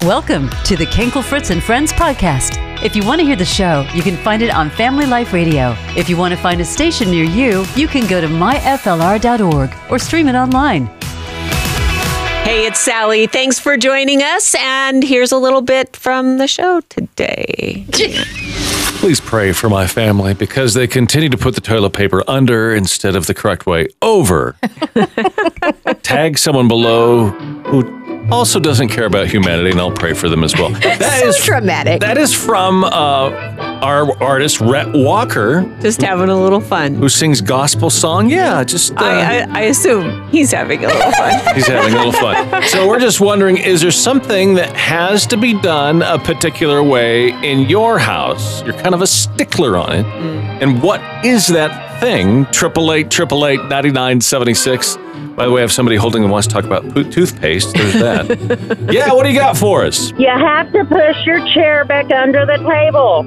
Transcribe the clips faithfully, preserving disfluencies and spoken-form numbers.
Welcome to the Kenkel Fritz and Friends podcast. If you want to hear the show, you can find it on Family Life Radio. If you want to find a station near you, you can go to my f l r dot org or stream it online. Hey, it's Sally. Thanks for joining us. And here's a little bit from the show today. Please pray for my family because they continue to put the toilet paper under instead of the correct way, over. Tag someone below who also doesn't care about humanity, and I'll pray for them as well. That so is dramatic. That is from uh, our artist, Rhett Walker. Just having a little fun. Who sings gospel song. Yeah, just... Uh, I, I, I assume he's having a little fun. He's having a little fun. So we're just wondering, is there something that has to be done a particular way in your house? You're kind of a stickler on it. Mm. And what is that thing? triple eight, triple eight, ninety-nine seventy-six. By the way, I have somebody holding and wants to talk about toothpaste. There's that. Yeah, what do you got for us? You have to push your chair back under the table.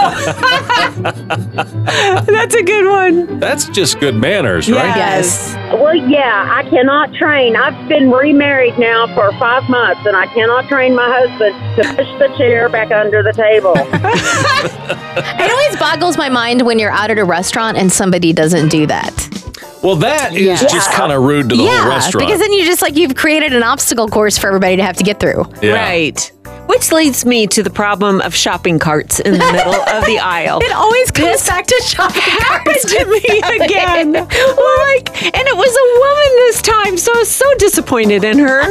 Oh, that's a good one. That's just good manners, right? Yes. Well, yeah, I cannot train. I've been remarried now for five months, and I cannot train my husband to push the chair back under the table. It always boggles my mind when you're out at a restaurant and somebody doesn't do that. Well, that is Yeah. just kind of rude to the yeah, whole restaurant. because then you just like you've created an obstacle course for everybody to have to get through. Yeah. Right. Which leads me to the problem of shopping carts in the middle of the aisle. It always comes This back to shopping happened carts. to me again. Well, like, and it was a woman this time, so I was so disappointed in her.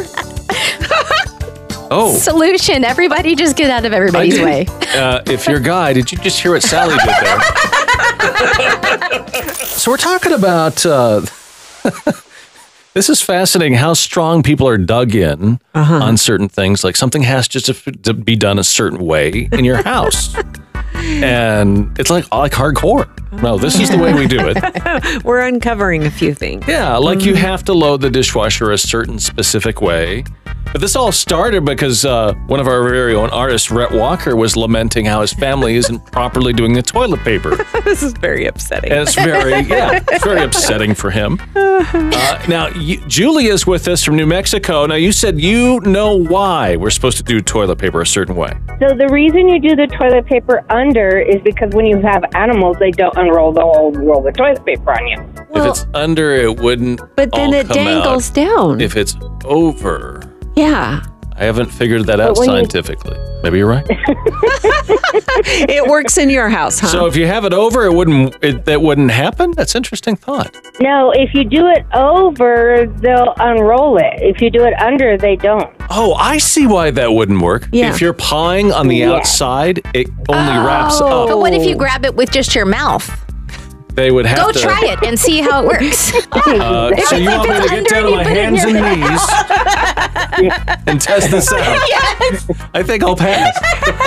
Oh. Solution: everybody just get out of everybody's I way. did- Uh, if you're a guy, did you just hear what Sally did there? So we're talking about, uh, this is fascinating how strong people are dug in uh-huh. on certain things. Like something has just to, to be done a certain way in your house. And it's like like hardcore. No, this is the way we do it. We're uncovering a few things. Yeah, like you have to load the dishwasher a certain specific way. But this all started because uh, one of our very own artists, Rhett Walker, was lamenting how his family isn't properly doing the toilet paper. This is very upsetting. And it's very, yeah, it's very upsetting for him. Uh, now, you, Julie is with us from New Mexico. Now, you said you know why we're supposed to do toilet paper a certain way. So the reason you do the toilet paper under is because when you have animals, they don't unroll the whole roll of toilet paper on you. Well, if it's under, it wouldn't but then all it come dangles out. down. If it's over... Yeah. I haven't figured that out when you- scientifically. Maybe you're right. It works in your house, huh? So if you have it over, it wouldn't. It, that wouldn't happen. That's an interesting thought. No, if you do it over, they'll unroll it. If you do it under, they don't. Oh, I see why that wouldn't work. Yeah. If you're pawing on the Yeah. outside, it only wraps Oh. up. But what if you grab it with just your mouth? They would have Go to. try it and see how it works. Uh, so you want me to get down on my hands and knees and test this out? Yes. I think I'll pass.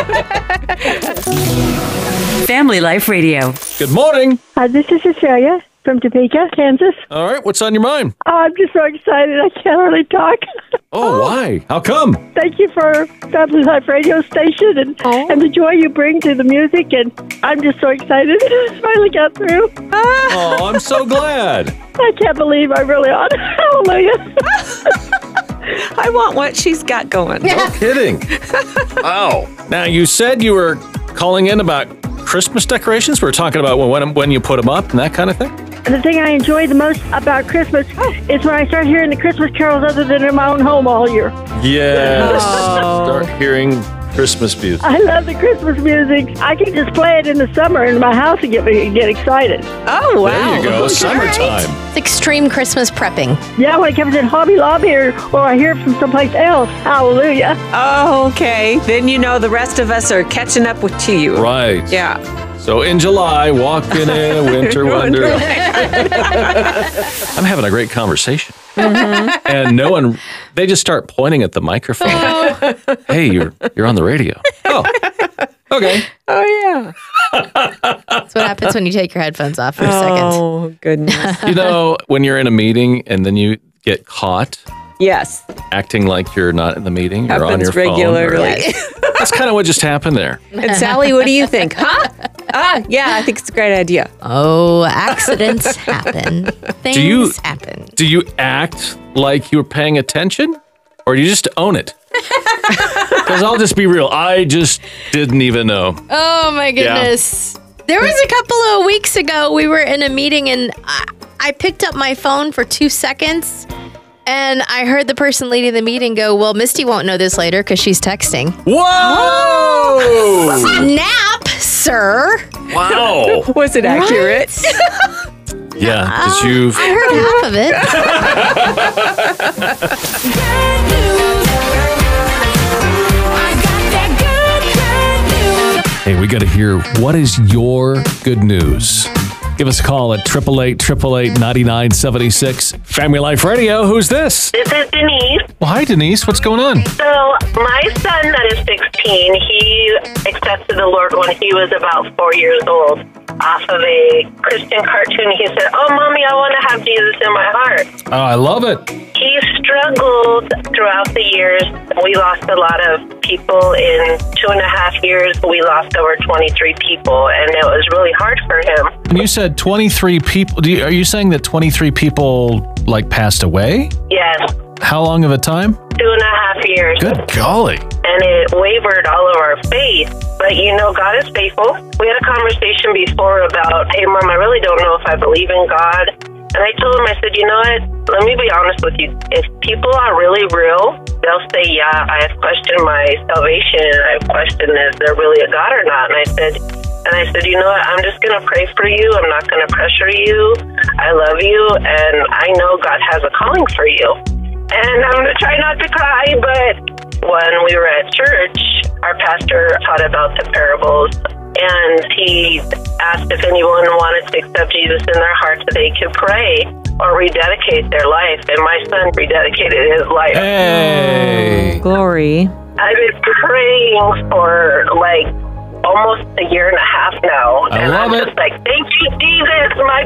Family Life Radio. Good morning. Uh, this is Cecilia from Topeka, Kansas. All right, what's on your mind? Oh, I'm just so excited I can't really talk. Oh, why? How come? Thank you for Family Life Radio Station and, Oh. and the joy you bring to the music. And I'm just so excited. It finally got through. Oh, I'm so glad. I can't believe I really on. Hallelujah. I want what she's got going. No kidding. Wow. Now, you said you were calling in about Christmas decorations. We were talking about when when you put them up and that kind of thing. And the thing I enjoy the most about Christmas is when I start hearing the Christmas carols other than in my own home all year. Yes. Oh. Start hearing Christmas music. I love the Christmas music. I can just play it in the summer in my house and get get excited. Oh, wow. There you go. Right. Summertime. It's extreme Christmas prepping. Yeah, when it comes in Hobby Lobby or, or I hear it from someplace else. Hallelujah. Oh, okay. Then you know the rest of us are catching up with to you. Right. Yeah. So in July, walking in a winter wonderland. I'm having a great conversation. Mm-hmm. And no one, they just start pointing at the microphone. Hey, you're you're on the radio. Oh, okay. Oh, yeah. That's what happens when you take your headphones off for a second. Oh, goodness. You know, when you're in a meeting and then you get caught Yes. acting like you're not in the meeting, you're Happens on your regularly. phone. Or, that's kind of what just happened there. And Sally, what do you think? Huh? Ah, yeah, I think it's a great idea. Oh, accidents happen. Things Do you- happen. Do you act like you were paying attention or do you just own it? Because I'll just be real. I just didn't even know. Oh my goodness. There was a couple of weeks ago, we were in a meeting and I, I picked up my phone for two seconds and I heard the person leading the meeting go, well, Misty won't know this later because she's texting. Whoa! Snap, sir. Wow. Was it accurate? Yeah. Did you? I heard half of it. Hey, we got to hear what is your good news. Give us a call at eight eight eight, eight eight eight, nine nine seven six. Family Life Radio. Who's this? This is Denise. Well, hi, Denise. What's going on? So my son that is sixteen, he accepted the Lord when he was about four years old off of a Christian cartoon. He said, oh, Mommy, I want to have Jesus in my heart. Oh, I love it. He struggled throughout the years. We lost a lot of people. In two and a half years, we lost over twenty-three people, and it was really hard for him. And you said twenty-three people. Do you, are you saying that twenty-three people, like, passed away? Yes, How long of a time? two and a half years. Good golly. And it wavered all of our faith. But, you know, God is faithful. We had a conversation before about, hey, Mom, I really don't know if I believe in God. And I told him, I said, you know what? Let me be honest with you. If people are really real, they'll say, yeah, I have questioned my salvation. I have questioned if they're really a God or not. And I said, and I said, you know what? I'm just going to pray for you. I'm not going to pressure you. I love you. And I know God has a calling for you. And I'm going to try not to cry, but when we were at church, our pastor taught about the parables, and he asked if anyone wanted to accept Jesus in their heart so they could pray or rededicate their life, and my son rededicated his life. Hey. Glory. I've been praying for like almost a year and a half now, I and love I'm it. just like, thank you, Jesus, my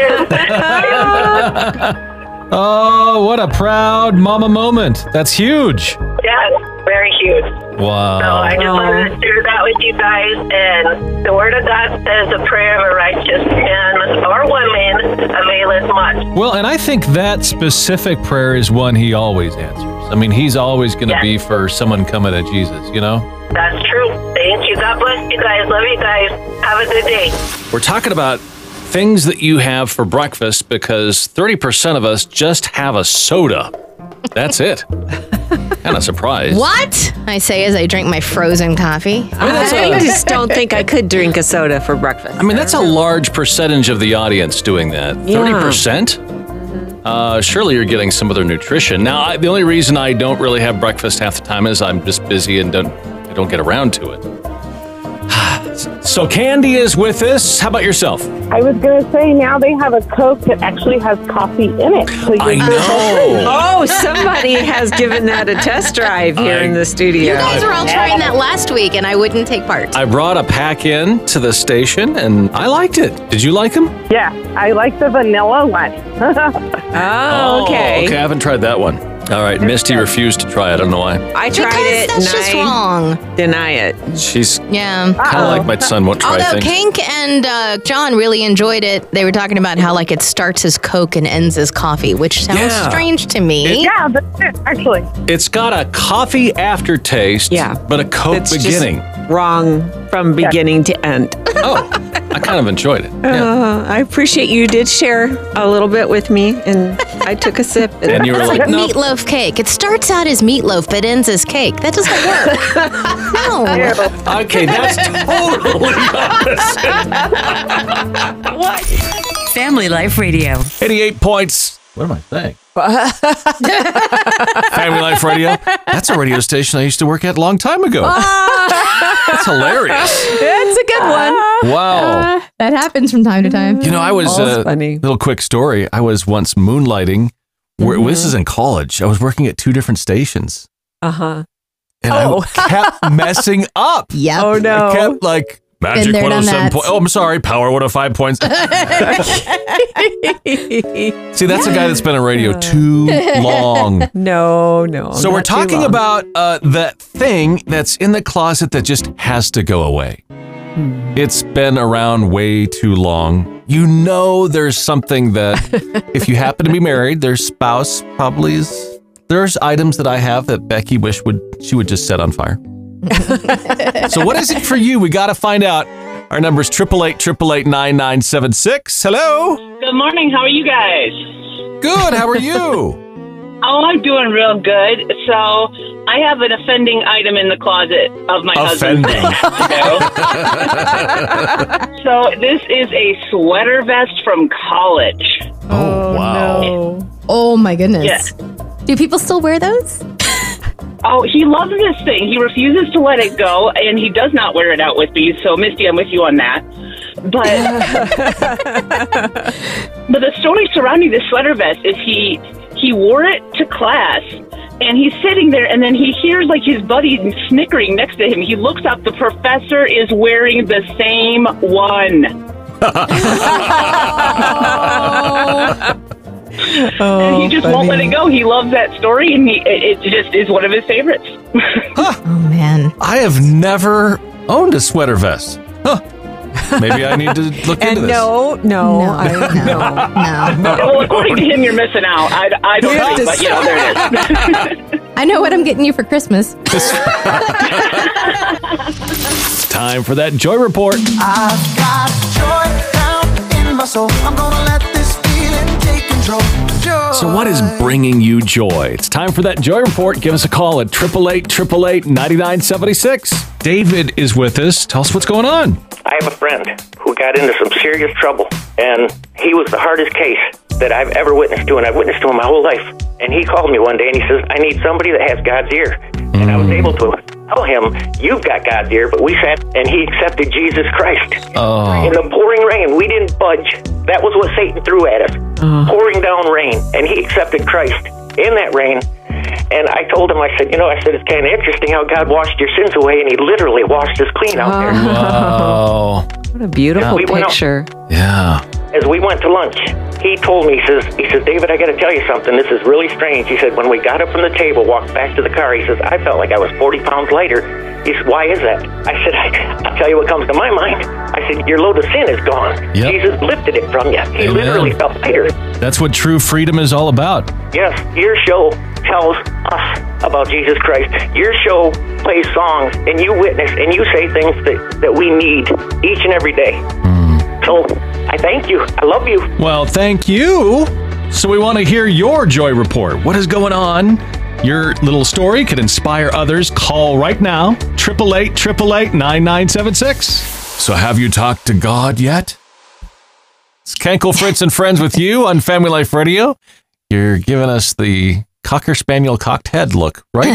baby is... Oh, what a proud mama moment. That's huge. Yes, very huge. Wow. So I just wanted to share that with you guys. And the Word of God says the prayer of a righteous man or woman availeth much. Well, and I think that specific prayer is one he always answers. I mean, he's always going to Yes. be for someone coming to Jesus, you know? That's true. Thank you. God bless you guys. Love you guys. Have a good day. We're talking about things that you have for breakfast because thirty percent of us just have a soda. That's it. Kind of surprised. What? I say as I drink my frozen coffee. I mean, that's I a, just don't think I could drink a soda for breakfast. I mean, that's a large percentage of the audience doing that. thirty percent? Uh, surely you're getting some other nutrition. Now, I, the only reason I don't really have breakfast half the time is I'm just busy and don't I don't get around to it. So Candy is with us. How about yourself? I was going to say now they have a Coke that actually has coffee in it. So I know. Oh, somebody has given that a test drive here I- in the studio. You guys were all trying that last week and I wouldn't take part. I brought a pack in to the station and I liked it. Did you like them? Yeah, I like the vanilla one. Oh, okay. Okay, I haven't tried that one. All right, Misty refused to try it. I don't know why. I tried because it that's and just I wrong. deny it. She's Yeah. kind of like my son won't try Although things. Kink and uh, John really enjoyed it, they were talking about how like it starts as Coke and ends as coffee, which sounds Yeah. strange to me. Yeah, that's it, actually. It's got a coffee aftertaste, Yeah. but a Coke It's beginning. just wrong from beginning to end. Oh, I kind of enjoyed it. Yeah. Uh, I appreciate you did share a little bit with me, and I took a sip. And you were It's like, like nope. meatloaf cake. It starts out as meatloaf but ends as cake. That doesn't work. No. Okay, that's totally opposite. Family Life Radio. eighty-eight points. What am I saying? Family Life Radio. That's a radio station I used to work at a long time ago. That's hilarious. It's a good one. Wow. That happens from time to time. You know, I was All's a funny. little quick story. I was once moonlighting. Where, Mm-hmm. This is in college. I was working at two different stations, Uh huh. and Oh. I kept messing up. Yep. Oh no. I kept like magic there, one oh done seven that. point. Oh, I'm sorry, power one oh five points. See, that's a guy that's been on radio too long. No, no. So we're not too talking long. about uh, that thing that's in the closet that just has to go away. It's been around way too long. You know there's something that, if you happen to be married, their spouse probably is there's items that I have that Becky wish would she would just set on fire. So what is it for you? We got to find out. Our number is eight eight eight, eight eight eight, nine nine seven six. Hello. Good morning. How are you guys? Good. How are you? Oh, I'm doing real good. So I have an offending item in the closet of my Offending. husband. So this is a sweater vest from college. Oh, wow. No. Oh, my goodness. Yeah. Do people still wear those? Oh, he loves this thing. He refuses to let it go, and he does not wear it out with me. So, Misty, I'm with you on that. But, but the story surrounding this sweater vest is he he wore it to class, and he's sitting there, and then he hears like his buddy snickering next to him. He looks up. The professor is wearing the same one. Oh, and he just funny. won't let it go. He loves that story, and he, it, it just is one of his favorites. Huh. Oh, man. I have never owned a sweater vest. Huh. Maybe I need to look And into this. no, no, No, I, no, no. Well, according to him, you're missing out. I, I don't Yeah. think, but you know, there it is. I know what I'm getting you for Christmas. It's time for that Joy Report. I've got joy down in my soul. I'm gonna let this feeling take control. Joy. So what is bringing you joy? It's time for that Joy Report. Give us a call at eight eight eight, eight eight eight, nine nine seven six. David is with us. Tell us what's going on. I have a friend who got into some serious trouble, and he was the hardest case that I've ever witnessed to, and I've witnessed to him my whole life. And he called me one day, and he says, I need somebody that has God's ear. And I was able to tell him, you've got God's ear, but we sat, and he accepted Jesus Christ. Oh. In the pouring rain, we didn't budge. That was what Satan threw at us, pouring down rain, and he accepted Christ in that rain. And I told him, I said, you know, I said, it's kind of interesting how God washed your sins away, and he literally washed us clean out there. Wow. what a beautiful We went out- picture. Yeah. As we went to lunch, he told me, he says, he says, David, I got to tell you something. This is really strange. He said, when we got up from the table, walked back to the car, he says, I felt like I was forty pounds lighter. He said, why is that? I said, I, I'll tell you what comes to my mind. I said, your load of sin is gone. Yep. Jesus lifted it from you. He Amen. literally felt lighter. That's what true freedom is all about. Yes, your show tells us about Jesus Christ. Your show plays songs, and you witness, and you say things that, that we need each and every day. So I thank you. I love you. Well, thank you. So we want to hear your Joy Report. What is going on? Your little story could inspire others. Call right now, eight eight eight, eight eight eight, nine nine seven six. So have you talked to God yet? It's Kenkel, Fritz, and Friends with you on Family Life Radio. You're giving us the Cocker Spaniel cocked head look, right?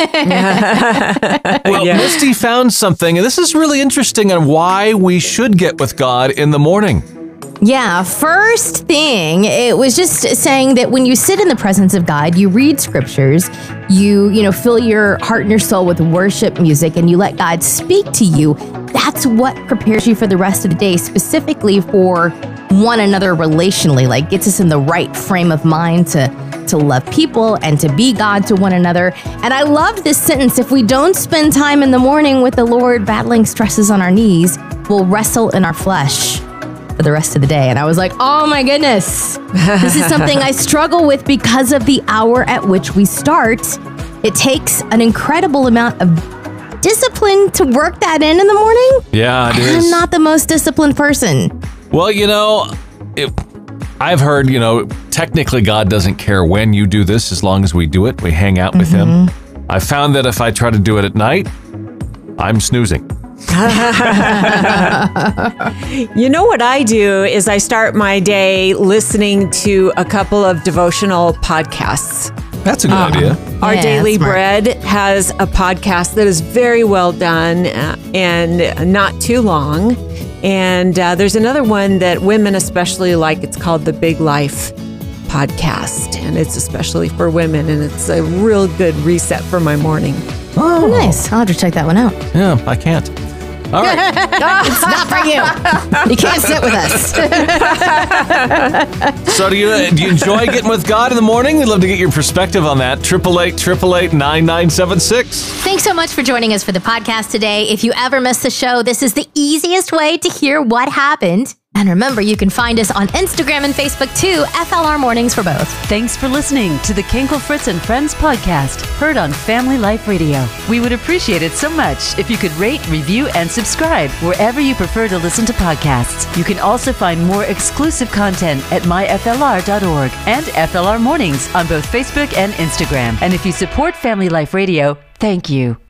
Well, Yeah. Misty found something, and this is really interesting on why we should get with God in the morning. Yeah, first thing, it was just saying that when you sit in the presence of God, you read scriptures, you, you know, fill your heart and your soul with worship music, and you let God speak to you. That's what prepares you for the rest of the day, specifically for one another relationally, like gets us in the right frame of mind to to love people and to be God to one another. And I love this sentence, if we don't spend time in the morning with the Lord battling stresses on our knees, we'll wrestle in our flesh for the rest of the day. And I was like, oh my goodness, this is something I struggle with because of the hour at which we start. It takes an incredible amount of discipline to work that in in the morning. Yeah, it And is. I'm not the most disciplined person. Well, you know, it, I've heard, you know, technically God doesn't care when you do this as long as we do it. We hang out with Him. I found that if I try to do it at night, I'm snoozing. You know what I do is I start my day listening to a couple of devotional podcasts. That's a good idea. Our Yeah, Daily smart. Bread has a podcast that is very well done uh, and not too long. And uh, there's another one that women especially like. It's called The Big Life Podcast. And it's especially for women. And it's a real good reset for my morning. Oh, nice. I'll have to check that one out. Yeah, I can't. All right. It's not for you. You can't sit with us. So do you do you enjoy getting with God in the morning? We'd love to get your perspective on that. eight eight eight, eight eight eight, nine nine seven six. Thanks so much for joining us for the podcast today. If you ever miss the show, this is the easiest way to hear what happened. And remember, you can find us on Instagram and Facebook too, F L R Mornings for both. Thanks for listening to the Kinkle Fritz and Friends podcast, heard on Family Life Radio. We would appreciate it so much if you could rate, review, and subscribe wherever you prefer to listen to podcasts. You can also find more exclusive content at my F L R dot org and F L R Mornings on both Facebook and Instagram. And if you support Family Life Radio, thank you.